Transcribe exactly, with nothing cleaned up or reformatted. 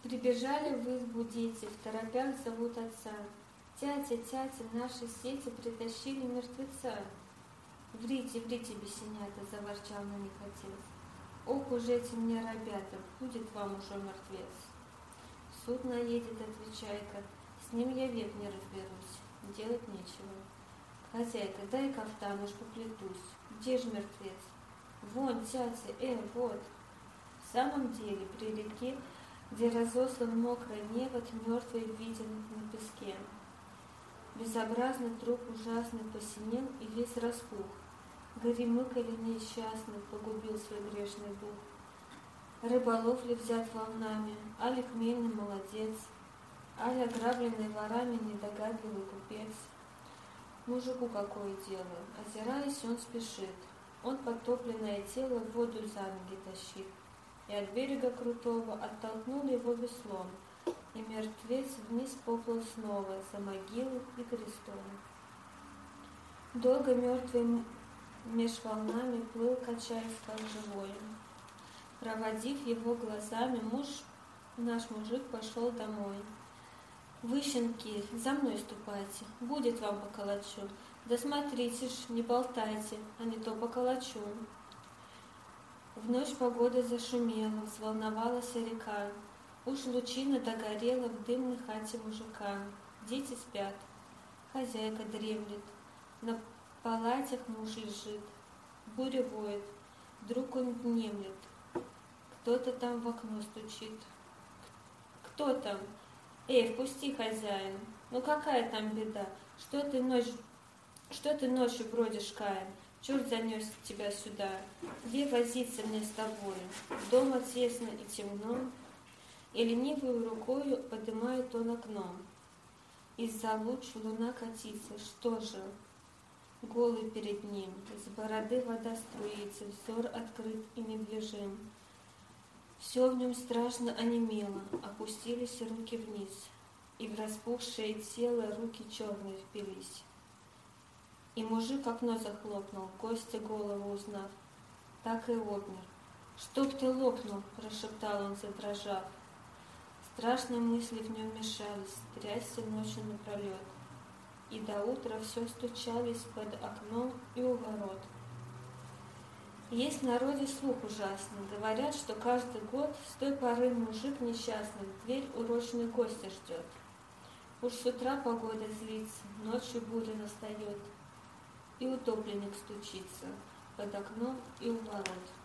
Прибежали в избу дети, в торопях зовут отца. Тятя, тятя, наши сети притащили мертвеца. Врите, врите, бесенята, заворчал на них отец. Ох уж эти мне ребята, будет вам уже мертвец. Суд наедет, отвечай-ка, с ним я век не разберусь, делать нечего. Хозяйка, дай кафтан, уж поплетусь. Где ж мертвец? Вон, тятя, э, вот. В самом деле, при реке, где разослан мокрый невод, мертвый виден на песке. Безобразный труп ужасный посинел и весь распух. Горемыка ли несчастный погубил свой грешный дух? Рыболов ли взят волнами, али хмельный молодец, али ограбленный ворами недогадливый купец? Мужику какое дело, озираясь, он спешит. Он потопленное тело в воду за ноги тащит, и от берега крутого оттолкнул его веслом, и мертвец вниз поплыл снова за могилу и крестом. Долго мертвый меж волнами плыл, качаясь как живой. Проводив его глазами, муж, наш мужик пошел домой. Вы, щенки, за мной ступайте, будет вам поколочу. Да смотрите ж, не болтайте, а не то поколочу. В ночь погода зашумела, взволновалась река. Уж лучина догорела в дымной хате мужика. Дети спят, хозяйка дремлет, на палатях муж лежит. Буря воет, вдруг он внемлет. Кто-то там в окно стучит. Кто там? Эй, впусти, хозяин. Ну какая там беда? Что ты ночь, что ты ночью бродишь, Каин? Черт занес тебя сюда. Где возиться мне с тобою? Дома тесно и темно. И ленивую рукою поднимает он окно. Из-за луч луна катится. Что же? Голый перед ним. С бороды вода струится. Взор открыт и недвижим. Все в нем страшно онемело. Опустились руки вниз. И в распухшее тело руки черные впились. И мужик окно захлопнул, гостя голову узнав, так и обмер. «Чтоб ты лопнул!» – прошептал он, задрожав. Страшные мысли в нем мешались, трясся ночью напролет. И до утра все стучались под окном и у ворот. Есть в народе слух ужасный. Говорят, что каждый год с той поры мужик несчастный в дверь урочный гостя ждет. Уж с утра погода злится, ночью буря настает. И утопленник стучится под окном и у ворот.